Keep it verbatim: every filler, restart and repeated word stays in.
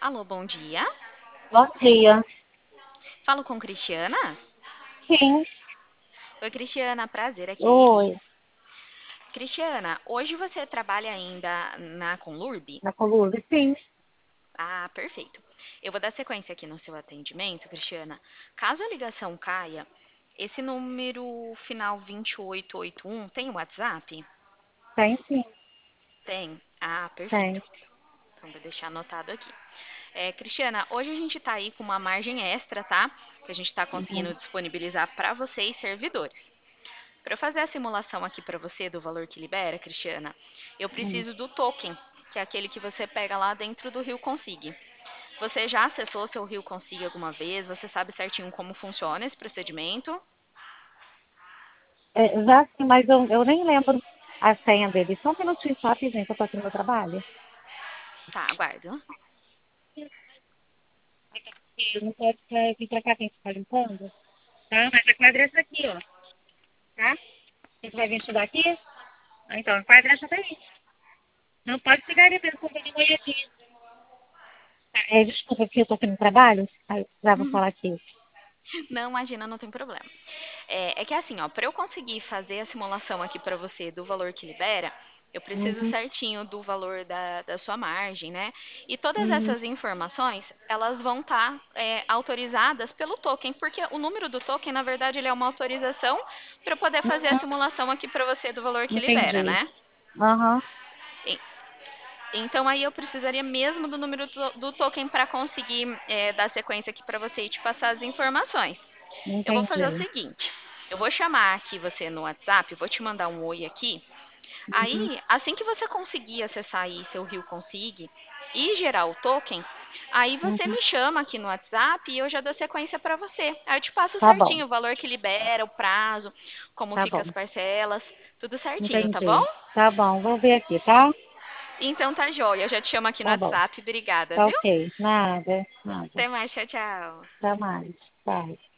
Alô, bom dia. Bom dia. Falo com Cristiana? Sim, Oi, Cristiana, prazer, aqui é a Eli. oi. Cristiana, hoje você trabalha ainda na Conlurb? Na coluna? Sim, Ah, perfeito. Eu vou dar sequência aqui no seu atendimento, Cristiana. Caso a ligação caia, esse número final vinte e oito oitenta e um tem WhatsApp? tem sim, Tem. Ah, perfeito. tem. Então, vou deixar anotado aqui. É, Cristiana, hoje a gente está aí com uma margem extra, tá? Que a gente está conseguindo Uhum, disponibilizar para vocês, servidores. Para eu fazer a simulação aqui para você do valor que libera, Cristiana, eu uhum. preciso do token, que é aquele que você pega lá dentro do Rio Consig. Você já acessou seu Rio Consig alguma vez? Você sabe certinho como funciona esse procedimento? É, já sim, mas eu, eu nem lembro a senha dele. Só um minutinho só, rapidinho, que eu tô aqui no meu trabalho. Tá, aguardo. Não pode é, vir pra cá quem está limpando, tá? Mas a quadra é essa aqui, ó, tá? Você vai vir estudar aqui? Ah, então, a quadra é essa daí. Não pode pegar ali mesmo, comprando moedinha. Tá, é, desculpa, porque eu tô aqui no trabalho. Aí eu precisava falar aqui. Não, imagina, não tem problema. É, é que assim, ó, para eu conseguir fazer a simulação aqui para você do valor que libera, eu preciso Uhum, certinho do valor da, da sua margem, né? E todas uhum, essas informações, elas vão estar autorizadas pelo token, porque o número do token, na verdade, ele é uma autorização para poder fazer a uhum, simulação aqui para você do valor que libera, entendi. né? Aham, E- Então aí eu precisaria mesmo do número do, do token para conseguir é, dar sequência aqui para você e te passar as informações. Eu vou fazer o entendi. seguinte: eu vou chamar aqui você no WhatsApp, vou te mandar um oi aqui. Uhum, Aí, assim que você conseguir acessar aí seu Rio Consig e gerar o token, aí você uhum. me chama aqui no WhatsApp e eu já dou sequência para você. Aí eu te passo Tá bom, certinho o valor que libera, o prazo, como tá fica bom. as parcelas, tudo certinho, tá bom? Entendi. Tá bom, vou ver aqui, tá? Então tá joia, eu já te chamo aqui no Tá bom. WhatsApp. Obrigada, Tá viu? ok. Nada, nada. Até mais, tchau, tchau. Até mais. Tá.